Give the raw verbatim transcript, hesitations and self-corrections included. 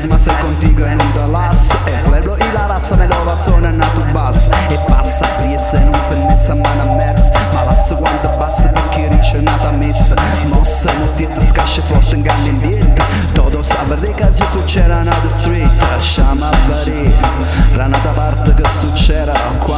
ma sei contigo en un Dallas. El pueblo y la raza me lo va sonando a tu bas. E passa priessa e non se messa mano a mers. Ma lassa quanto bassa perché riesce nata messa. Mossa non ti scasce forte in galli in dieta. Todo sabe che Gesù c'era nata street. Lasciamo a bari, ranata parte che succera.